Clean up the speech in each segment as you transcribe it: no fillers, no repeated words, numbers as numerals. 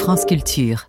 France Culture.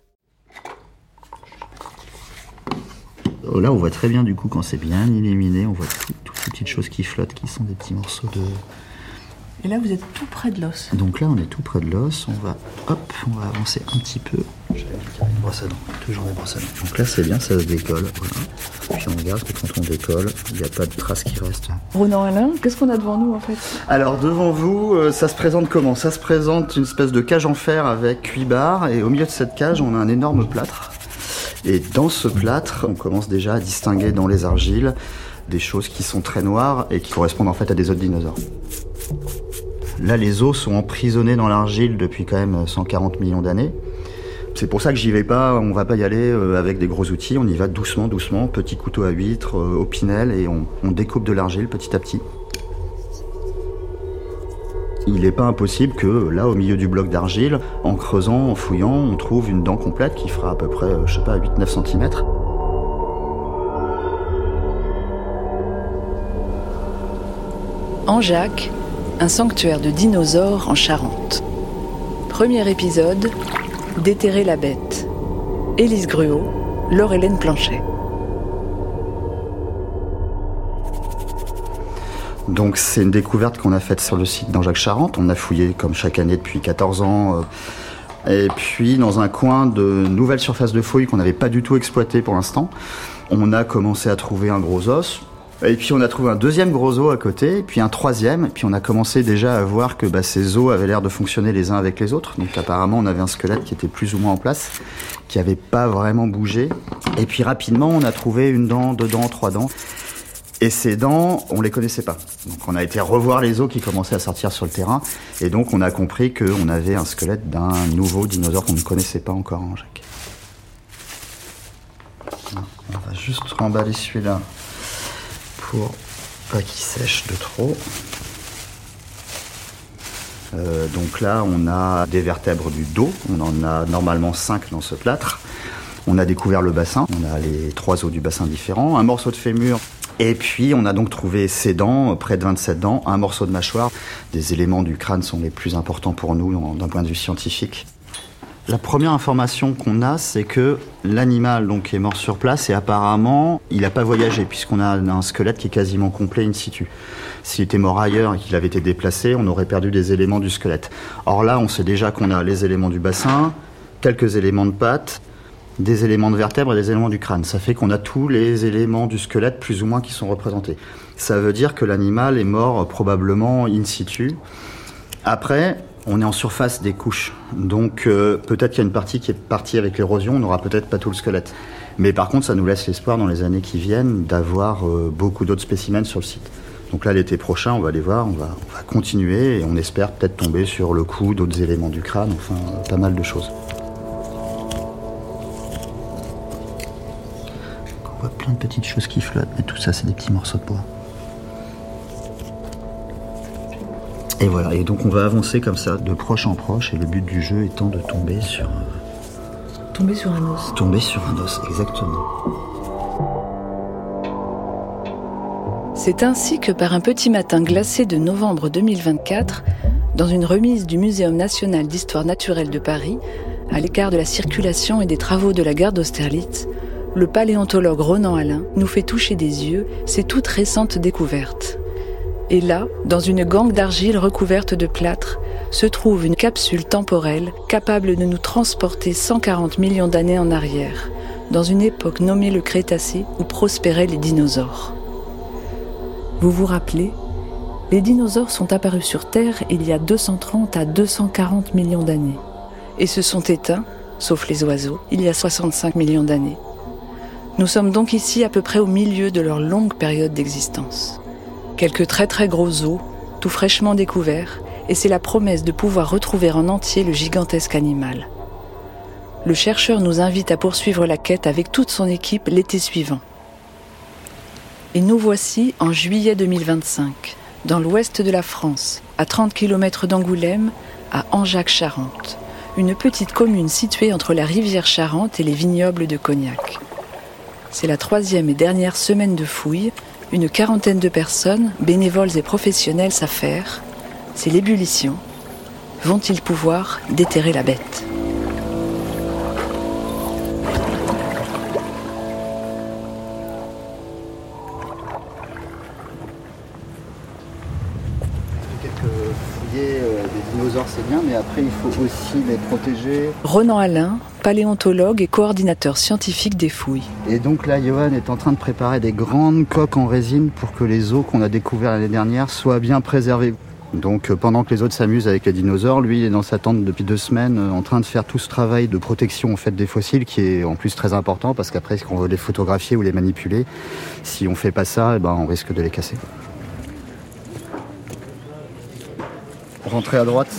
Là, on voit très bien du coup quand c'est bien illuminé, on voit toutes ces petites choses qui flottent, qui sont des petits morceaux de... Et là, vous êtes tout près de l'os. Donc là, on est tout près de l'os, on va avancer un petit peu. J'avais une brosse à dents, toujours des brosses à dents. Donc là, c'est bien, ça se décolle, voilà. Puis on regarde que quand on décolle, il n'y a pas de traces qui restent. Ronan Alain, qu'est-ce qu'on a devant nous en fait? Alors devant vous, ça se présente comment? Ça se présente une espèce de cage en fer avec 8 barres, et au milieu de cette cage, on a un énorme plâtre. Et dans ce plâtre, on commence déjà à distinguer dans les argiles des choses qui sont très noires et qui correspondent en fait à des os de dinosaures. Là, les os sont emprisonnés dans l'argile depuis quand même 140 millions d'années. C'est pour ça que j'y vais pas, on va pas y aller avec des gros outils, on y va doucement, petit couteau à huître, opinel, et on découpe de l'argile petit à petit. Il n'est pas impossible que là, au milieu du bloc d'argile, en creusant, en fouillant, on trouve une dent complète qui fera à peu près, 8-9 cm. Angeac, un sanctuaire de dinosaures en Charente. Premier épisode, déterrer la bête. Élise Gruau, Laure-Hélène Planchet. Donc c'est une découverte qu'on a faite sur le site d'Angeac-Charente. On a fouillé comme chaque année depuis 14 ans. Et puis dans un coin de nouvelle surface de fouille qu'on n'avait pas du tout exploité pour l'instant, on a commencé à trouver un gros os. Et puis on a trouvé un deuxième gros os à côté, puis un troisième, et puis on a commencé déjà à voir que ces os avaient l'air de fonctionner les uns avec les autres. Donc apparemment on avait un squelette qui était plus ou moins en place, qui n'avait pas vraiment bougé. Et puis rapidement on a trouvé une dent, 2 dents, 3 dents. Et ces dents, on les connaissait pas. Donc on a été revoir les os qui commençaient à sortir sur le terrain, et donc on a compris qu'on avait un squelette d'un nouveau dinosaure qu'on ne connaissait pas encore en Angeac. On va juste remballer celui-là pour pas qu'il sèche de trop. Donc là, on a des vertèbres du dos. On en a normalement 5 dans ce plâtre. On a découvert le bassin. On a les 3 os du bassin différents. Un morceau de fémur. Et puis, on a donc trouvé ces dents, près de 27 dents. Un morceau de mâchoire. Des éléments du crâne sont les plus importants pour nous d'un point de vue scientifique. La première information qu'on a, c'est que l'animal donc est mort sur place et apparemment, il n'a pas voyagé puisqu'on a un squelette qui est quasiment complet in situ. S'il était mort ailleurs et qu'il avait été déplacé, on aurait perdu des éléments du squelette. Or là, on sait déjà qu'on a les éléments du bassin, quelques éléments de pattes, des éléments de vertèbres et des éléments du crâne. Ça fait qu'on a tous les éléments du squelette plus ou moins qui sont représentés. Ça veut dire que l'animal est mort probablement in situ. Après, on est en surface des couches, donc peut-être qu'il y a une partie qui est partie avec l'érosion, on n'aura peut-être pas tout le squelette. Mais par contre, ça nous laisse l'espoir dans les années qui viennent d'avoir beaucoup d'autres spécimens sur le site. Donc là, l'été prochain, on va les voir, on va continuer et on espère peut-être tomber sur le cou d'autres éléments du crâne, enfin pas mal de choses. Donc, on voit plein de petites choses qui flottent, mais tout ça, c'est des petits morceaux de bois. Et voilà, et donc on va avancer comme ça, de proche en proche, et le but du jeu étant de tomber sur... Tomber sur un os. Tomber sur un os, exactement. C'est ainsi que par un petit matin glacé de novembre 2024, dans une remise du Muséum national d'histoire naturelle de Paris, à l'écart de la circulation et des travaux de la gare d'Austerlitz, le paléontologue Ronan Alain nous fait toucher des yeux ces toutes récentes découvertes. Et là, dans une gangue d'argile recouverte de plâtre, se trouve une capsule temporelle capable de nous transporter 140 millions d'années en arrière, dans une époque nommée le Crétacé où prospéraient les dinosaures. Vous vous rappelez ? Les dinosaures sont apparus sur Terre il y a 230 à 240 millions d'années, et se sont éteints, sauf les oiseaux, il y a 65 millions d'années. Nous sommes donc ici à peu près au milieu de leur longue période d'existence. Quelques très très gros os, tout fraîchement découverts, et c'est la promesse de pouvoir retrouver en entier le gigantesque animal. Le chercheur nous invite à poursuivre la quête avec toute son équipe l'été suivant. Et nous voici en juillet 2025, dans l'ouest de la France, à 30 km d'Angoulême, à Angeac-Charente, une petite commune située entre la rivière Charente et les vignobles de Cognac. C'est la 3e et dernière semaine de fouilles. Une 40aine de personnes, bénévoles et professionnels s'affairent. C'est l'ébullition. Vont-ils pouvoir déterrer la bête ? c'est bien, mais après il faut aussi les protéger. Ronan Alain, paléontologue et coordinateur scientifique des fouilles. Et donc là, Johan est en train de préparer des grandes coques en résine pour que les os qu'on a découverts l'année dernière soient bien préservés. Donc pendant que les autres s'amusent avec les dinosaures, lui il est dans sa tente depuis 2 semaines en train de faire tout ce travail de protection en fait, des fossiles qui est en plus très important parce qu'après quand on veut les photographier ou les manipuler, si on fait pas ça, on risque de les casser. Rentrez à droite.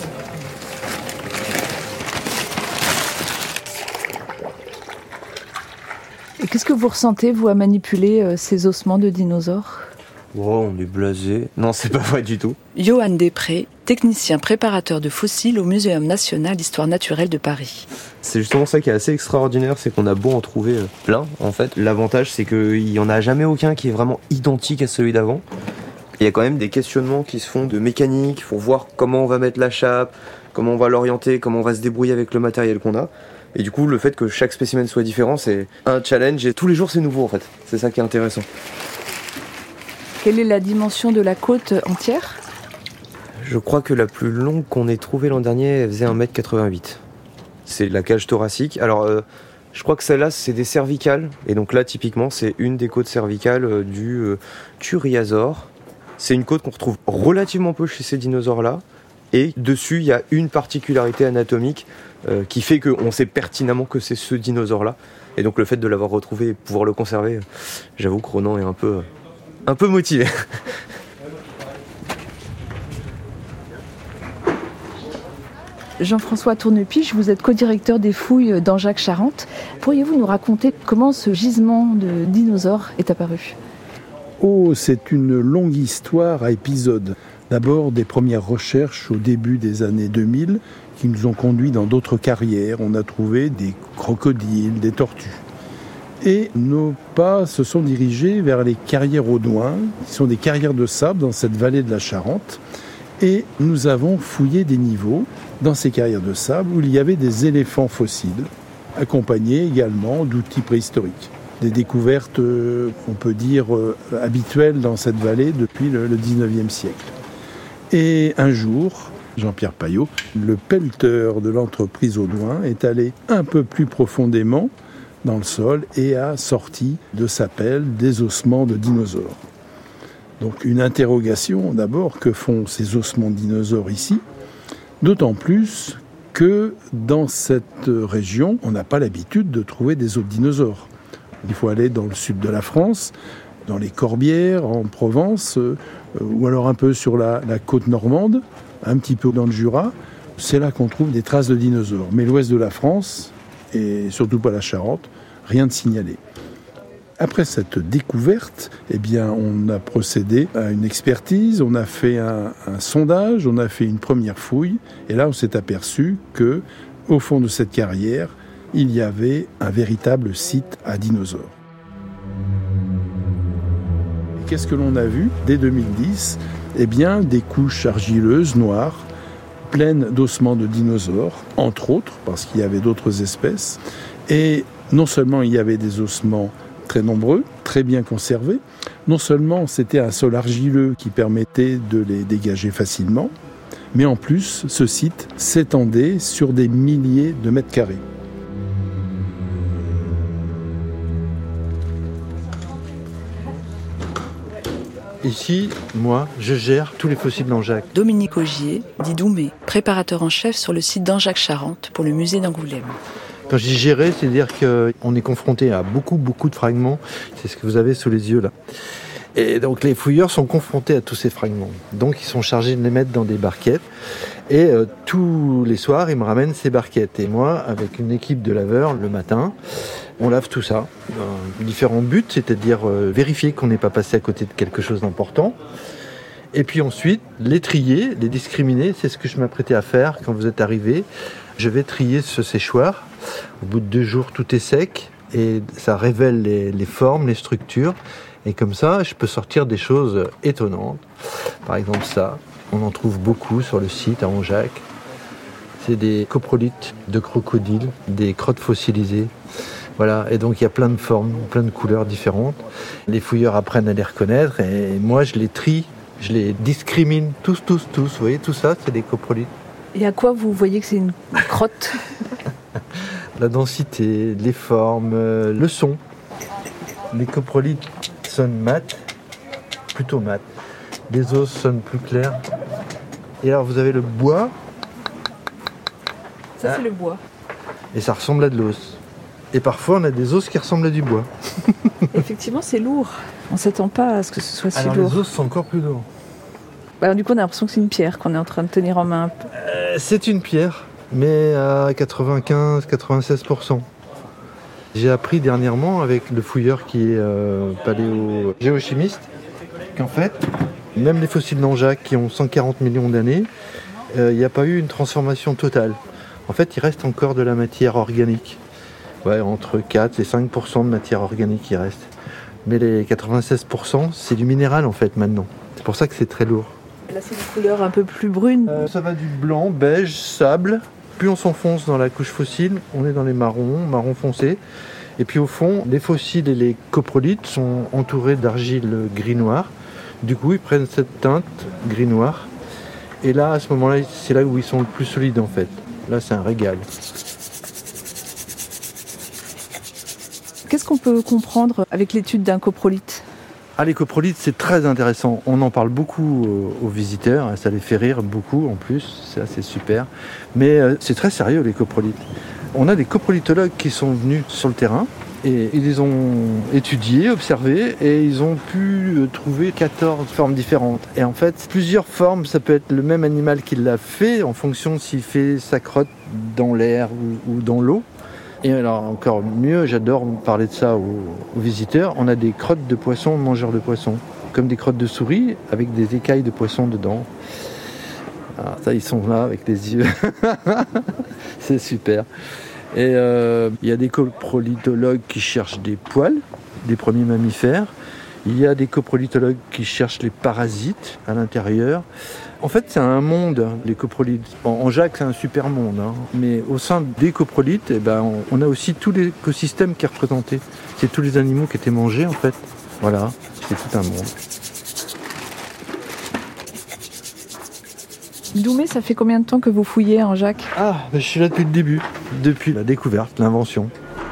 Et qu'est-ce que vous ressentez, vous, à manipuler ces ossements de dinosaures ? Oh, on est blasé. Non, c'est pas vrai du tout. Johan Després, technicien préparateur de fossiles au Muséum national d'histoire naturelle de Paris. C'est justement ça qui est assez extraordinaire, c'est qu'on a beau en trouver plein, en fait. L'avantage, c'est qu'il n'y en a jamais aucun qui est vraiment identique à celui d'avant. Il y a quand même des questionnements qui se font de mécanique, il faut voir comment on va mettre la chape, comment on va l'orienter, comment on va se débrouiller avec le matériel qu'on a. Et du coup, le fait que chaque spécimen soit différent, c'est un challenge et tous les jours c'est nouveau en fait. C'est ça qui est intéressant. Quelle est la dimension de la côte entière ? Je crois que la plus longue qu'on ait trouvée l'an dernier, elle faisait 1m88. C'est la cage thoracique. Alors, je crois que celle-là, c'est des cervicales. Et donc là, typiquement, c'est une des côtes cervicales du Thuriasaure. C'est une côte qu'on retrouve relativement peu chez ces dinosaures-là. Et dessus, il y a une particularité anatomique qui fait qu'on sait pertinemment que c'est ce dinosaure-là. Et donc le fait de l'avoir retrouvé et pouvoir le conserver, j'avoue que Ronan est un peu motivé. Jean-François Tournepiche, vous êtes co-directeur des fouilles d'Angeac-Charente. Pourriez-vous nous raconter comment ce gisement de dinosaures est apparu ? Oh, c'est une longue histoire à épisodes. D'abord, des premières recherches au début des années 2000 qui nous ont conduits dans d'autres carrières. On a trouvé des crocodiles, des tortues. Et nos pas se sont dirigés vers les carrières Audouin, qui sont des carrières de sable dans cette vallée de la Charente. Et nous avons fouillé des niveaux dans ces carrières de sable où il y avait des éléphants fossiles, accompagnés également d'outils préhistoriques. Des découvertes, on peut dire, habituelles dans cette vallée depuis le 19e siècle. Et un jour, Jean-Pierre Paillot, le pelleteur de l'entreprise Audouin, est allé un peu plus profondément dans le sol et a sorti de sa pelle des ossements de dinosaures. Donc une interrogation d'abord, que font ces ossements de dinosaures ici ? D'autant plus que dans cette région, on n'a pas l'habitude de trouver des os de dinosaures. Il faut aller dans le sud de la France, dans les Corbières, en Provence, ou alors un peu sur la côte normande, un petit peu dans le Jura. C'est là qu'on trouve des traces de dinosaures. Mais l'ouest de la France, et surtout pas la Charente, rien de signalé. Après cette découverte, on a procédé à une expertise, on a fait un sondage, on a fait une première fouille, et là on s'est aperçu que, au fond de cette carrière, il y avait un véritable site à dinosaures. Et qu'est-ce que l'on a vu dès 2010 ? Des couches argileuses noires, pleines d'ossements de dinosaures, entre autres, parce qu'il y avait d'autres espèces. Et non seulement il y avait des ossements très nombreux, très bien conservés, non seulement c'était un sol argileux qui permettait de les dégager facilement, mais en plus, ce site s'étendait sur des milliers de mètres carrés. Ici, moi, je gère tous les fossiles d'Angeac. Dominique Augier, dit Doumé, préparateur en chef sur le site d'Angeac-Charente pour le musée d'Angoulême. Quand je dis gérer, c'est-à-dire qu'on est confronté à beaucoup de fragments. C'est ce que vous avez sous les yeux là. Et donc les fouilleurs sont confrontés à tous ces fragments. Donc ils sont chargés de les mettre dans des barquettes. Et tous les soirs, ils me ramènent ces barquettes. Et moi, avec une équipe de laveurs, le matin, on lave tout ça. Différents buts, c'est-à-dire vérifier qu'on n'est pas passé à côté de quelque chose d'important. Et puis ensuite, les trier, les discriminer. C'est ce que je m'apprêtais à faire quand vous êtes arrivés. Je vais trier ce séchoir. Au bout de 2 jours, tout est sec. Et ça révèle les formes, les structures. Et comme ça, je peux sortir des choses étonnantes. Par exemple ça, on en trouve beaucoup sur le site à Angeac. C'est des coprolites de crocodiles, des crottes fossilisées. Voilà, et donc il y a plein de formes, plein de couleurs différentes. Les fouilleurs apprennent à les reconnaître et moi je les trie, je les discrimine tous. Vous voyez, tout ça, c'est des coprolites. Et à quoi vous voyez que c'est une crotte? La densité, les formes, le son. Les coprolites sonnent mat, plutôt mat. Les os sonnent plus clairs. Et alors vous avez le bois. Ça, c'est le bois. Et ça ressemble à de l'os. Et parfois on a des os qui ressemblent à du bois. Effectivement, c'est lourd. On ne s'attend pas à ce que ce soit si alors lourd. les os sont encore plus lourds. Du coup, on a l'impression que c'est une pierre qu'on est en train de tenir en main. C'est une pierre, mais à 95-96%. J'ai appris dernièrement avec le fouilleur qui est paléogéochimiste qu'en fait, même les fossiles d'Anjac qui ont 140 millions d'années, il n'y a pas eu une transformation totale. En fait, il reste encore de la matière organique. Ouais, entre 4 et 5% de matière organique il reste. Mais les 96%, c'est du minéral en fait maintenant. C'est pour ça que c'est très lourd. Là, c'est une couleur un peu plus brune. Ça va du blanc, beige, sable. Plus on s'enfonce dans la couche fossile, on est dans les marron foncé. Et puis au fond, les fossiles et les coprolites sont entourés d'argile gris-noir. Du coup, ils prennent cette teinte gris-noir. Et là, à ce moment-là, c'est là où ils sont le plus solides en fait. Là, c'est un régal. Qu'est-ce qu'on peut comprendre avec l'étude d'un coprolite? Les coprolites, c'est très intéressant. On en parle beaucoup aux visiteurs. Ça les fait rire beaucoup en plus. Ça, c'est super. Mais c'est très sérieux, les coprolites. On a des coprolitologues qui sont venus sur le terrain et ils les ont étudiés, observés et ils ont pu trouver 14 formes différentes. Et en fait, plusieurs formes, ça peut être le même animal qui l'a fait en fonction s'il fait sa crotte dans l'air ou dans l'eau. Et alors encore mieux, j'adore parler de ça aux visiteurs, on a des crottes de poissons mangeurs de poissons, comme des crottes de souris avec des écailles de poisson dedans. Alors ça, ils sont là avec les yeux. C'est super. Et il y a des coprolitologues qui cherchent des poils, des premiers mammifères. Il y a des coprolitologues qui cherchent les parasites à l'intérieur. En fait, c'est un monde, les coprolites. Anjac, c'est un super monde. Mais au sein des coprolites, on a aussi tout l'écosystème qui est représenté. C'est tous les animaux qui étaient mangés, en fait. Voilà, c'est tout un monde. Doumé, ça fait combien de temps que vous fouillez à Anjac? Je suis là depuis le début, depuis la découverte, l'invention.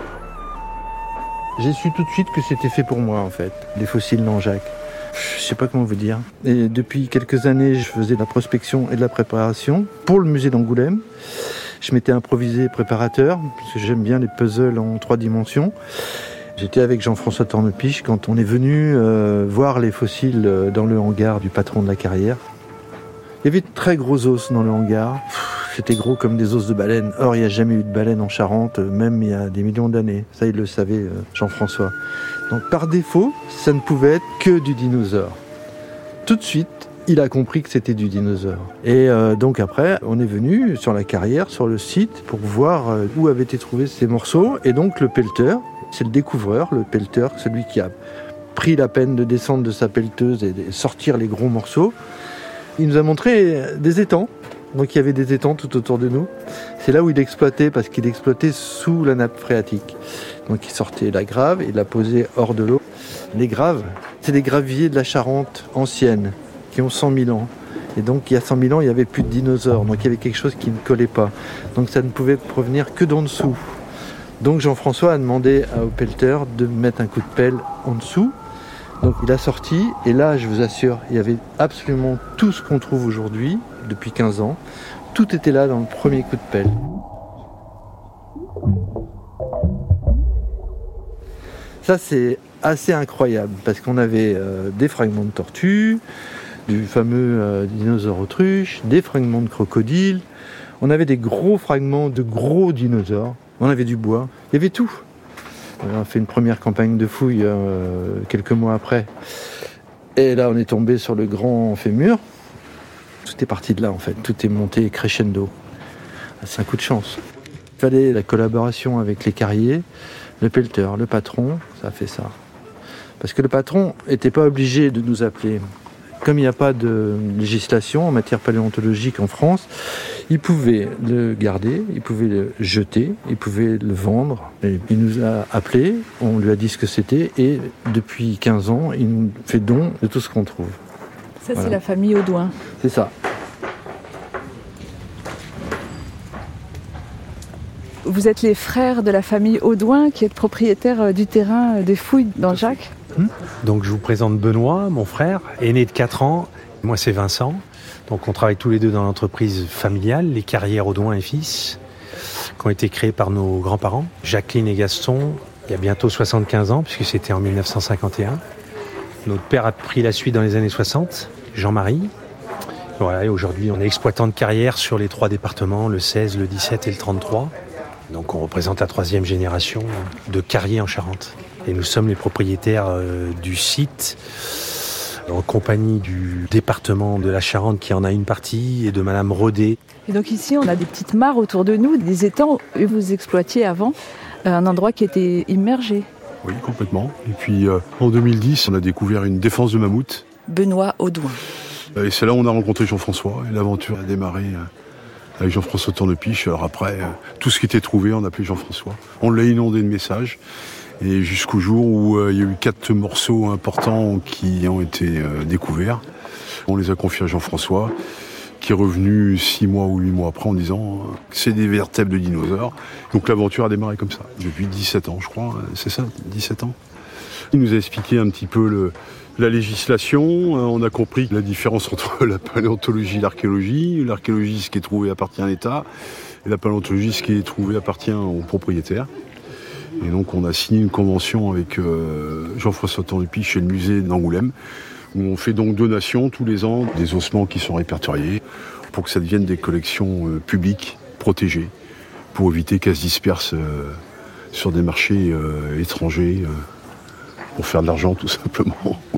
J'ai su tout de suite que c'était fait pour moi, en fait, les fossiles d'Anjac. Je sais pas comment vous dire. Et depuis quelques années, je faisais de la prospection et de la préparation pour le musée d'Angoulême. Je m'étais improvisé préparateur, parce que j'aime bien les puzzles en 3 dimensions. J'étais avec Jean-François Tornepiche quand on est venu voir les fossiles dans le hangar du patron de la carrière. Il y avait de très gros os dans le hangar. C'était gros comme des os de baleine. Or, il n'y a jamais eu de baleine en Charente, même il y a des millions d'années. Ça, il le savait, Jean-François. Donc, par défaut, ça ne pouvait être que du dinosaure. Tout de suite, il a compris que c'était du dinosaure. Et donc après, on est venu sur la carrière, sur le site, pour voir où avaient été trouvés ces morceaux. Et donc, le pelleteur, c'est le découvreur, le pelleteur, celui qui a pris la peine de descendre de sa pelleteuse et de sortir les gros morceaux. Il nous a montré des étangs. Donc il y avait des étangs tout autour de nous. C'est là où il exploitait, parce qu'il exploitait sous la nappe phréatique. Donc il sortait la grave, il la posait hors de l'eau. Les graves, c'est des graviers de la Charente ancienne, qui ont 100 000 ans. Et donc il y a 100 000 ans, il n'y avait plus de dinosaures. Donc il y avait quelque chose qui ne collait pas. Donc ça ne pouvait provenir que d'en dessous. Donc Jean-François a demandé au pelleteur de mettre un coup de pelle en dessous. Donc il a sorti, et là, je vous assure, il y avait absolument tout ce qu'on trouve aujourd'hui, depuis 15 ans. Tout était là dans le premier coup de pelle. Ça, c'est assez incroyable, parce qu'on avait des fragments de tortues, du fameux dinosaure autruche, des fragments de crocodiles. On avait des gros fragments de gros dinosaures. On avait du bois. Il y avait tout. On a fait une première campagne de fouilles quelques mois après. Et là, on est tombé sur le grand fémur. Tout est parti de là, en fait. Tout est monté crescendo. C'est un coup de chance. Il fallait la collaboration avec les carriers, le pelleteur, le patron. Ça a fait ça. Parce que le patron n'était pas obligé de nous appeler. Comme il n'y a pas de législation en matière paléontologique en France, il pouvait le garder, il pouvait le jeter, il pouvait le vendre. Et il nous a appelés, on lui a dit ce que c'était, et depuis 15 ans, il nous fait don de tout ce qu'on trouve. Ça, voilà. C'est la famille Audouin. C'est ça. Vous êtes les frères de la famille Audouin qui est propriétaire du terrain des fouilles d'Angeac. Donc je vous présente Benoît, mon frère, aîné de 4 ans. Moi c'est Vincent. Donc on travaille tous les deux dans l'entreprise familiale, les carrières Audouin et Fils, qui ont été créées par nos grands-parents, Jacqueline et Gaston, il y a bientôt 75 ans, puisque c'était en 1951. Notre père a pris la suite dans les années 60, Jean-Marie. Voilà, et aujourd'hui on est exploitant de carrière sur les 3 départements, le 16, le 17 et le 33. Donc on représente la 3e génération de carriers en Charente. Et nous sommes les propriétaires du site, en compagnie du département de la Charente qui en a une partie et de Madame Rodet. Et donc ici on a des petites mares autour de nous, des étangs où vous exploitiez avant, un endroit qui était immergé. Oui, complètement. Et puis en 2010, on a découvert une défense de mammouth. Benoît Audouin. Et c'est là où on a rencontré Jean-François. Et l'aventure a démarré avec Jean-François Tournepiche. Alors après, tout ce qui était trouvé, on appelait Jean-François. On l'a inondé de messages. Et jusqu'au jour où il y a eu 4 morceaux importants qui ont été découverts. On les a confiés à Jean-François, qui est revenu 6 mois ou 8 mois après en disant que c'est des vertèbres de dinosaures. Donc l'aventure a démarré comme ça, depuis 17 ans je crois, c'est ça, 17 ans. Il nous a expliqué un petit peu la législation, on a compris la différence entre la paléontologie et l'archéologie. L'archéologie, ce qui est trouvé appartient à l'État, et la paléontologie, ce qui est trouvé appartient aux propriétaires. Et donc on a signé une convention avec Jean-François Tournepiche chez le musée d'Angoulême, où on fait donc donation tous les ans des ossements qui sont répertoriés pour que ça devienne des collections publiques, protégées, pour éviter qu'elles se dispersent sur des marchés étrangers, pour faire de l'argent tout simplement.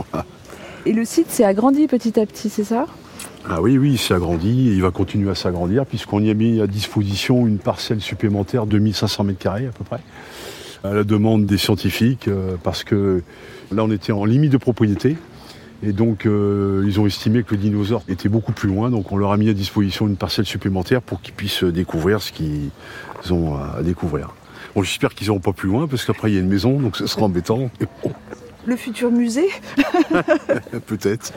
Et le site s'est agrandi petit à petit, c'est ça ? Ah oui, il s'est agrandi et il va continuer à s'agrandir puisqu'on y a mis à disposition une parcelle supplémentaire de 1500 m² à peu près, à la demande des scientifiques, parce que là on était en limite de propriété. Et donc ils ont estimé que le dinosaure était beaucoup plus loin, donc on leur a mis à disposition une parcelle supplémentaire pour qu'ils puissent découvrir ce qu'ils ont à découvrir. Bon, j'espère qu'ils n'iront pas plus loin, parce qu'après il y a une maison, donc ce sera embêtant. Bon. Le futur musée ? Peut-être.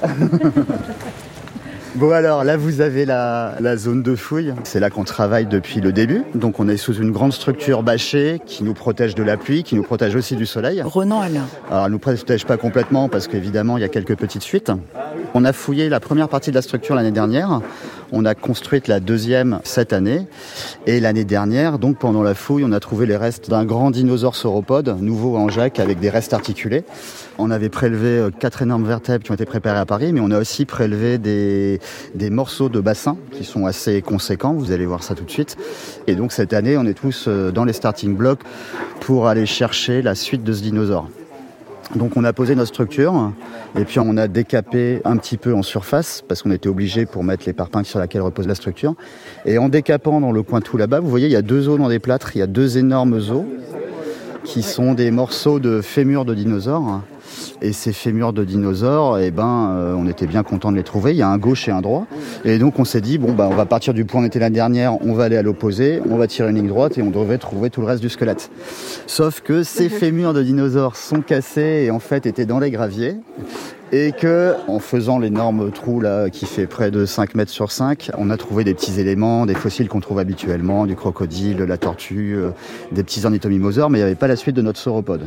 Bon alors, là vous avez la zone de fouille. C'est là qu'on travaille depuis le début. Donc on est sous une grande structure bâchée qui nous protège de la pluie, qui nous protège aussi du soleil. Ronan Alain. Alors elle ne nous protège pas complètement parce qu'évidemment il y a quelques petites fuites. On a fouillé la première partie de la structure l'année dernière. On a construit la deuxième cette année. Et l'année dernière, donc pendant la fouille, on a trouvé les restes d'un grand dinosaure sauropode, nouveau à Angeac, avec des restes articulés. On avait prélevé 4 énormes vertèbres qui ont été préparées à Paris, mais on a aussi prélevé des morceaux de bassin qui sont assez conséquents. Vous allez voir ça tout de suite. Et donc cette année, on est tous dans les starting blocks pour aller chercher la suite de ce dinosaure. Donc on a posé notre structure et puis on a décapé un petit peu en surface parce qu'on était obligé pour mettre les parpaings sur laquelle repose la structure. Et en décapant dans le coin tout là-bas, vous voyez, il y a 2 os dans des plâtres, il y a 2 énormes os qui sont des morceaux de fémurs de dinosaures. Et ces fémurs de dinosaures, on était bien content de les trouver. Il y a un gauche et un droit. Et donc on s'est dit, on va partir du point où on était l'année dernière, on va aller à l'opposé, on va tirer une ligne droite et on devrait trouver tout le reste du squelette. Sauf que ces fémurs de dinosaures sont cassés et en fait étaient dans les graviers. Et que, en faisant l'énorme trou là, qui fait près de 5 mètres sur 5, on a trouvé des petits éléments, des fossiles qu'on trouve habituellement, du crocodile, de la tortue, des petits ornithomimosaures, mais il n'y avait pas la suite de notre sauropode.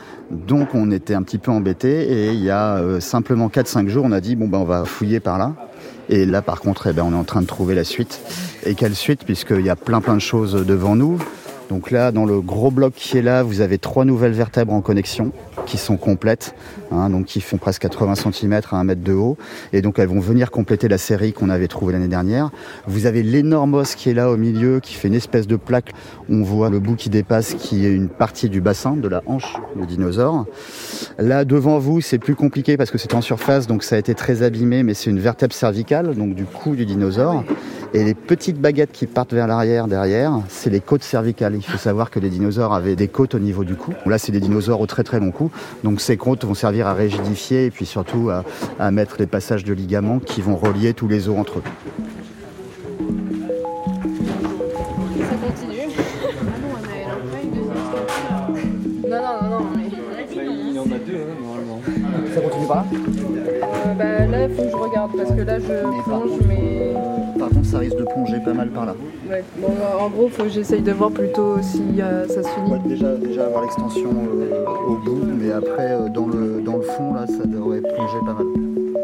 Donc on était un petit peu embêtés et il y a simplement 4-5 jours, on a dit on va fouiller par là. Et là par contre, on est en train de trouver la suite. Et quelle suite, puisqu'il y a plein de choses devant nous. Donc là, dans le gros bloc qui est là, vous avez 3 nouvelles vertèbres en connexion qui sont complètes, donc qui font presque 80 cm à 1 mètre de haut. Et donc elles vont venir compléter la série qu'on avait trouvée l'année dernière. Vous avez l'énorme os qui est là au milieu, qui fait une espèce de plaque. On voit le bout qui dépasse, qui est une partie du bassin, de la hanche du dinosaure. Là, devant vous, c'est plus compliqué parce que c'est en surface, donc ça a été très abîmé, mais c'est une vertèbre cervicale, donc du cou du dinosaure. Et les petites baguettes qui partent vers l'arrière, derrière, c'est les côtes cervicales. Il faut savoir que les dinosaures avaient des côtes au niveau du cou. Là, c'est des dinosaures au très très long cou. Donc ces côtes vont servir à rigidifier et puis surtout à mettre les passages de ligaments qui vont relier tous les os entre eux. Ça continue. Non. Il y en a 2 normalement. Ça continue par là Là, il faut que je regarde parce que là, je plonge, mais... par contre, ça risque de plonger pas mal par là. Ouais. Bon, en gros, faut que j'essaye de voir plutôt si ça se finit. Ouais, déjà avoir l'extension au bout, mais après, dans le fond, là, ça devrait plonger pas mal.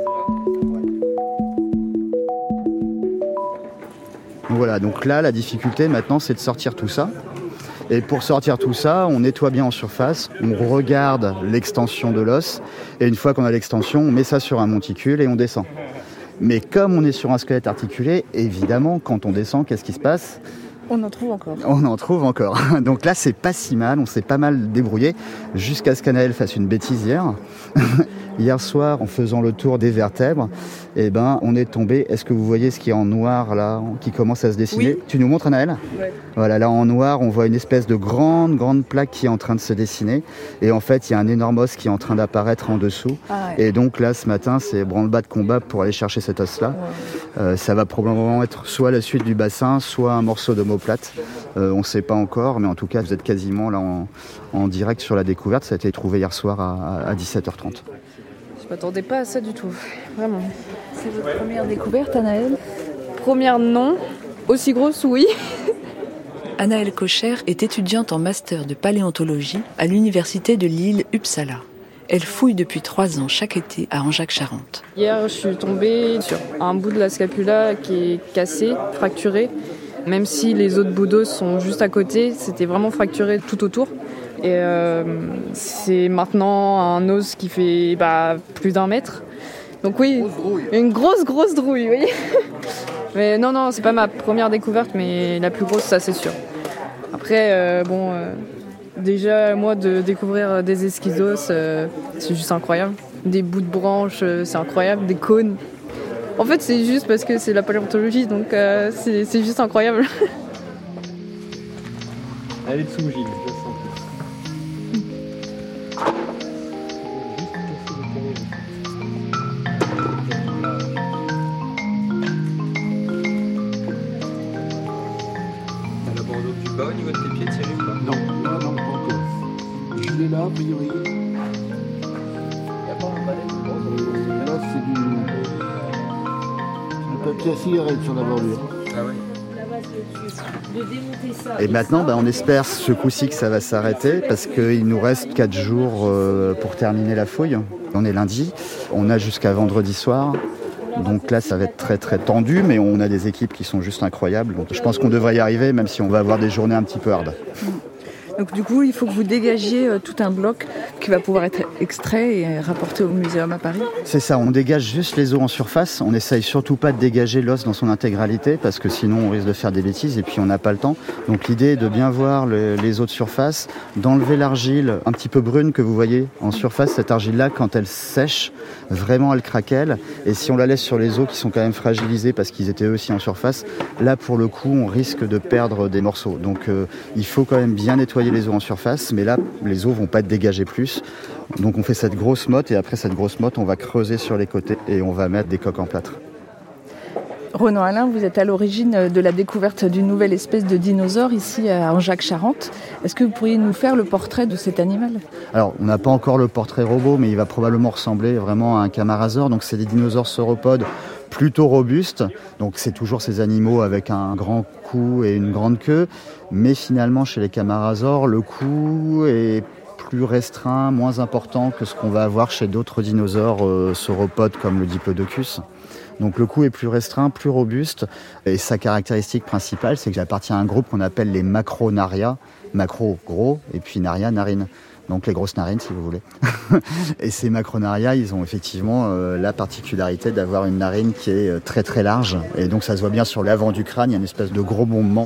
Voilà, donc là, la difficulté maintenant, c'est de sortir tout ça. Et pour sortir tout ça, on nettoie bien en surface, on regarde l'extension de l'os, et une fois qu'on a l'extension, on met ça sur un monticule et on descend. Mais comme on est sur un squelette articulé, évidemment, quand on descend, qu'est-ce qui se passe ? On en trouve encore. On en trouve encore. Donc là, c'est pas si mal, on s'est pas mal débrouillé, jusqu'à ce qu'Anaël fasse une bêtise hier. Hier soir, en faisant le tour des vertèbres, on est tombé. Est-ce que vous voyez ce qui est en noir là, qui commence à se dessiner ? Oui. Tu nous montres, Anaël ? Ouais. Voilà, là en noir, on voit une espèce de grande plaque qui est en train de se dessiner. Et en fait, il y a un énorme os qui est en train d'apparaître en dessous. Ah ouais. Et donc là, ce matin, c'est branle-bas de combat pour aller chercher cet os-là. Ouais. Ça va probablement être soit la suite du bassin, soit un morceau d'omoplate. On ne sait pas encore, mais en tout cas, vous êtes quasiment là en direct sur la découverte. Ça a été trouvé hier soir à 17h30. Je m'attendais pas à ça du tout, vraiment. C'est votre première découverte, Anaël ? Première, non. Aussi grosse, oui. Anaël Kocher est étudiante en master de paléontologie à l'université de Lille Uppsala. Elle fouille depuis 3 ans chaque été à Angeac-Charente. Hier, je suis tombée sur un bout de la scapula qui est cassé, fracturé. Même si les autres bouts d'os sont juste à côté, c'était vraiment fracturé tout autour. Et c'est maintenant un os qui fait plus d'1 mètre. Donc oui, une grosse drouille, oui. Mais non, c'est pas ma première découverte, mais la plus grosse, ça c'est sûr. Après, déjà, moi, de découvrir des esquissos, c'est juste incroyable. Des bouts de branches, c'est incroyable, des cônes. En fait, c'est juste parce que c'est la paléontologie, donc c'est juste incroyable. Elle est dessous, Gilles, je sens. Au niveau de tes pieds, Thierry, ou pas ? Non, pas encore. Je l'ai là, a priori. Il n'y a pas un balai dedans ? Là, c'est du papier à cigarette sur la bordure. Ah ouais. Et maintenant, on espère ce coup-ci que ça va s'arrêter parce qu'il nous reste 4 jours pour terminer la fouille. On est lundi, on a jusqu'à vendredi soir. Donc là, ça va être très très tendu, mais on a des équipes qui sont juste incroyables. Donc je pense qu'on devrait y arriver, même si on va avoir des journées un petit peu hard. Donc du coup, il faut que vous dégagiez tout un bloc qui va pouvoir être extrait et rapporté au muséum à Paris. C'est ça, on dégage juste les os en surface. On n'essaye surtout pas de dégager l'os dans son intégralité parce que sinon on risque de faire des bêtises et puis on n'a pas le temps. Donc l'idée est de bien voir les os de surface, d'enlever l'argile un petit peu brune que vous voyez en surface. Cette argile-là, quand elle sèche, vraiment elle craquelle. Et si on la laisse sur les os qui sont quand même fragilisés parce qu'ils étaient eux aussi en surface, là pour le coup on risque de perdre des morceaux. Donc il faut quand même bien nettoyer les os en surface, mais là les os vont pas être dégagés plus. Donc on fait cette grosse motte et après cette grosse motte on va creuser sur les côtés et on va mettre des coques en plâtre. Ronan Alain, vous êtes à l'origine de la découverte d'une nouvelle espèce de dinosaure ici à Angeac-Charente. Est-ce que vous pourriez nous faire le portrait de cet animal ? Alors, on n'a pas encore le portrait robot, mais il va probablement ressembler vraiment à un camarasaure. Donc, c'est des dinosaures sauropodes plutôt robustes. Donc, c'est toujours ces animaux avec un grand cou et une grande queue. Mais finalement, chez les camarasaures, le cou est plus restreint, moins important que ce qu'on va avoir chez d'autres dinosaures sauropodes comme le Diplodocus. Donc le cou est plus restreint, plus robuste, et sa caractéristique principale, c'est qu'il appartient à un groupe qu'on appelle les macronaria. Macro, gros, et puis naria, narine. Donc les grosses narines, si vous voulez. Et ces macronaria, ils ont effectivement la particularité d'avoir une narine qui est très très large, et donc ça se voit bien sur l'avant du crâne, il y a une espèce de gros bombement.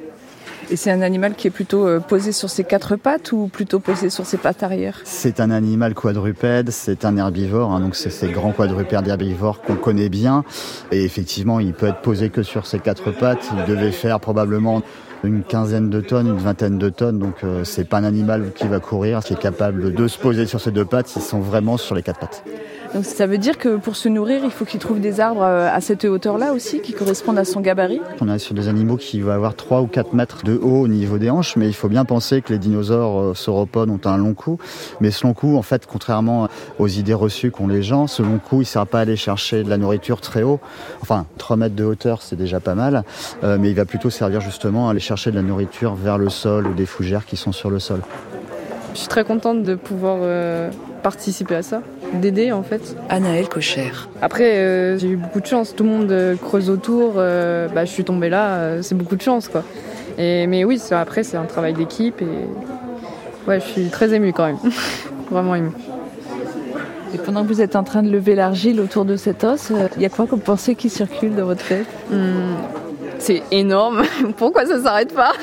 Et c'est un animal qui est plutôt posé sur ses 4 pattes ou plutôt posé sur ses pattes arrière ? C'est un animal quadrupède, c'est un herbivore, donc c'est ces grands quadrupèdes herbivores qu'on connaît bien. Et effectivement, il peut être posé que sur ses 4 pattes. Il devait faire probablement une quinzaine de tonnes, une vingtaine de tonnes. Donc c'est pas un animal qui va courir, qui est capable de se poser sur ses 2 pattes. Ils sont vraiment sur les 4 pattes. Donc ça veut dire que pour se nourrir, il faut qu'il trouve des arbres à cette hauteur-là aussi, qui correspondent à son gabarit. On est sur des animaux qui vont avoir 3 ou 4 mètres de haut au niveau des hanches, mais il faut bien penser que les dinosaures sauropodes ont un long cou. Mais ce long cou, en fait, contrairement aux idées reçues qu'ont les gens, ce long cou, il ne sert pas à aller chercher de la nourriture très haut. Enfin, 3 mètres de hauteur, c'est déjà pas mal, mais il va plutôt servir justement à aller chercher de la nourriture vers le sol ou des fougères qui sont sur le sol. Je suis très contente de pouvoir participer à ça, d'aider en fait. Anaëlle Kocher. Après, j'ai eu beaucoup de chance, tout le monde creuse autour, je suis tombée là, c'est beaucoup de chance quoi. Mais oui, après c'est un travail d'équipe et ouais, je suis très émue quand même, vraiment émue. Et pendant que vous êtes en train de lever l'argile autour de cet os, il y a quoi que vous pensez qui circule dans votre tête ? C'est énorme, pourquoi ça s'arrête pas?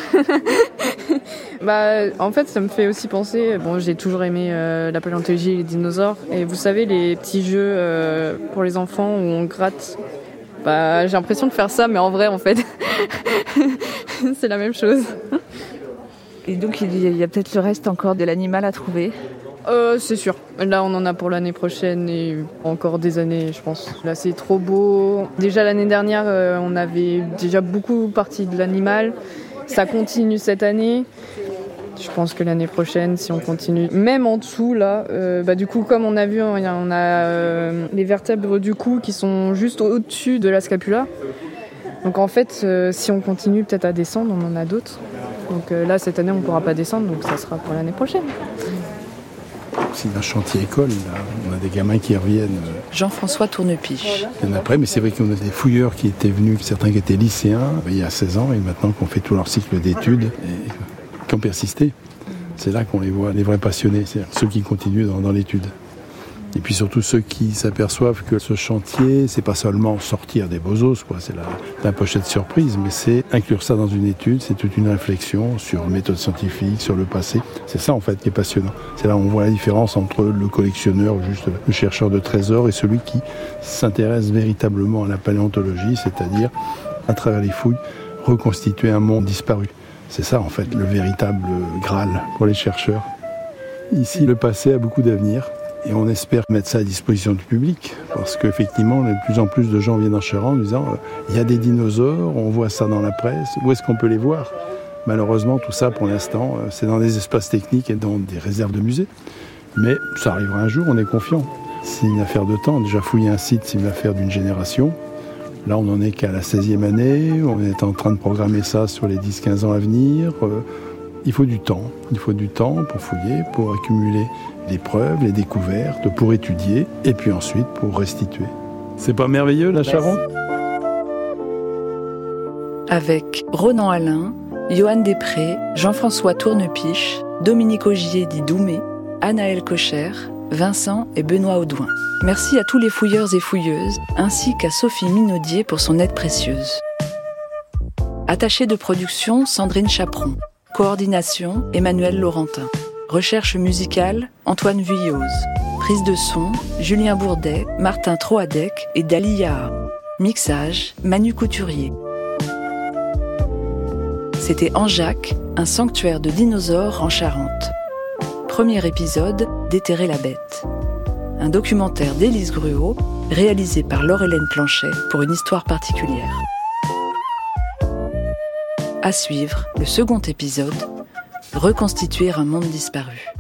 En fait, ça me fait aussi penser, j'ai toujours aimé la paléontologie et les dinosaures. Et vous savez, les petits jeux pour les enfants où on gratte, j'ai l'impression de faire ça, mais en vrai, en fait, c'est la même chose. Et donc, il y a peut-être le reste encore de l'animal à trouver. C'est sûr. Là, on en a pour l'année prochaine et encore des années, je pense. Là, c'est trop beau. Déjà, l'année dernière, on avait déjà beaucoup parti de l'animal. Ça continue cette année. Je pense que l'année prochaine, si on continue, même en dessous, là, du coup, comme on a vu, on a les vertèbres du cou qui sont juste au-dessus de la scapula. Donc, en fait, si on continue peut-être à descendre, on en a d'autres. Donc là, cette année, on ne pourra pas descendre, donc ça sera pour l'année prochaine. C'est un chantier école, là. On a des gamins qui reviennent. Jean-François Tournepiche. Après, mais c'est vrai qu'on a des fouilleurs qui étaient venus, certains qui étaient lycéens il y a 16 ans et maintenant qu'on fait tout leur cycle d'études et qui ont persisté. C'est là qu'on les voit, les vrais passionnés, c'est-à-dire ceux qui continuent dans l'étude. Et puis surtout ceux qui s'aperçoivent que ce chantier, c'est pas seulement sortir des beaux os, c'est la pochette surprise, mais c'est inclure ça dans une étude, c'est toute une réflexion sur une méthode scientifique, sur le passé. C'est ça en fait qui est passionnant. C'est là où on voit la différence entre le collectionneur, ou juste le chercheur de trésors, et celui qui s'intéresse véritablement à la paléontologie, c'est-à-dire, à travers les fouilles, reconstituer un monde disparu. C'est ça en fait le véritable Graal pour les chercheurs. Ici, le passé a beaucoup d'avenir. Et on espère mettre ça à disposition du public, parce qu'effectivement, de plus en plus de gens viennent en Charente en disant il y a des dinosaures, on voit ça dans la presse, où est-ce qu'on peut les voir? Malheureusement, tout ça, pour l'instant, c'est dans des espaces techniques et dans des réserves de musées. Mais ça arrivera un jour, on est confiant. C'est une affaire de temps. Déjà, fouiller un site, c'est une affaire d'une génération. Là, on n'en est qu'à la 16e année, on est en train de programmer ça sur les 10-15 ans à venir. Il faut du temps. Il faut du temps pour fouiller, pour accumuler les preuves, les découvertes, pour étudier et puis ensuite pour restituer. C'est pas merveilleux la Charente ? Avec Ronan Alain, Johan Després, Jean-François Tournepiche, Dominique Augier dit Doumé, Anaëlle Kocher, Vincent et Benoît Audouin. Merci à tous les fouilleurs et fouilleuses, ainsi qu'à Sophie Minaudier pour son aide précieuse. Attachée de production, Sandrine Chaperon. Coordination, Emmanuel Laurentin. Recherche musicale, Antoine Vuilloz. Prise de son, Julien Bourdet, Martin Troadec et Dali Yaha. Mixage, Manu Couturier. C'était Anjac, un sanctuaire de dinosaures en Charente. Premier épisode, Déterrer la bête. Un documentaire d'Élise Gruau, réalisé par Laure-Hélène Planchet pour une histoire particulière. À suivre, le second épisode, Reconstituer un monde disparu.